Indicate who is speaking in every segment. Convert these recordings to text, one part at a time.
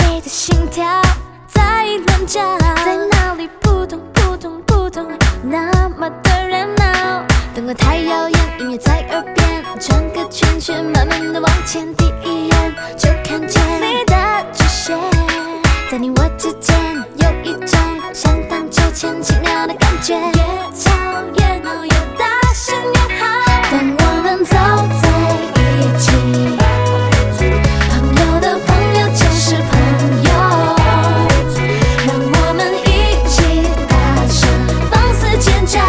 Speaker 1: 谁的心跳在乱叫？在哪里扑通扑通扑通，那么的热闹。灯光太耀眼，音乐在耳边，转个圈圈，慢慢的往前，第一眼就看见你的出现。在你我之间有一种像荡秋千奇妙的感觉，越吵越闹越大声越好。当我们走在一起，朋友的朋友就是朋友，让我们一起大声放肆尖叫。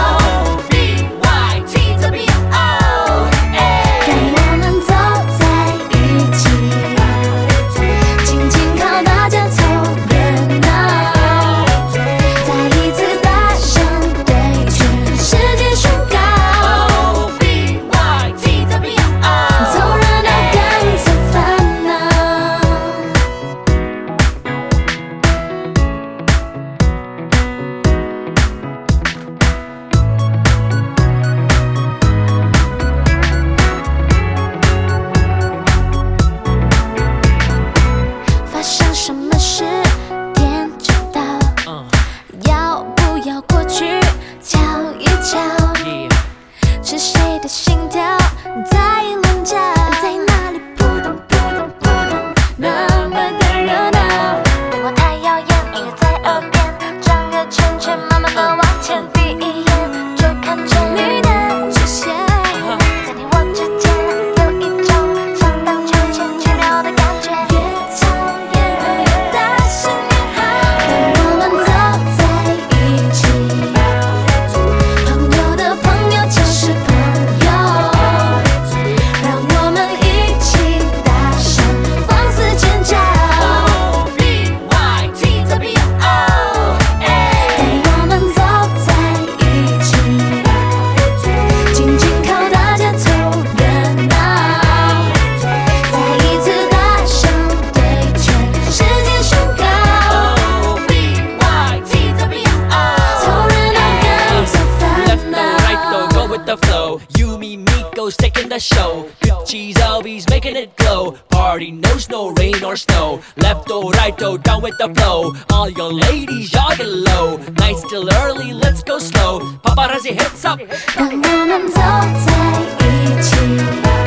Speaker 1: 什么事天知道，要不要过去瞧一瞧？是谁的心跳在乱叫？在哪里扑通扑通扑通，那么的热闹。灯光太耀眼，音乐在耳边，转个圈圈，慢慢的往前，第一眼就看见你的出现。在你我之间有一种像荡秋千奇妙的感觉，越吵越大声越好。当我们走在一起，朋友的朋友就是朋友，让我们一起大声放肆尖叫。当我们走在一起，紧紧靠大家凑热闹，再一次大声对全世界宣告。凑热闹跟凑烦
Speaker 2: Left
Speaker 1: 恼。
Speaker 2: though, right though, go with the flow. You, me, Miko's taking the show. Good cheese, Albies making it glow. Party knows no rain or snow. Left though, right though, down with the flow. All young ladies, y'all get low. Night's still early, let's go slow. Paparazzi hits up.
Speaker 1: 当我们走在一起。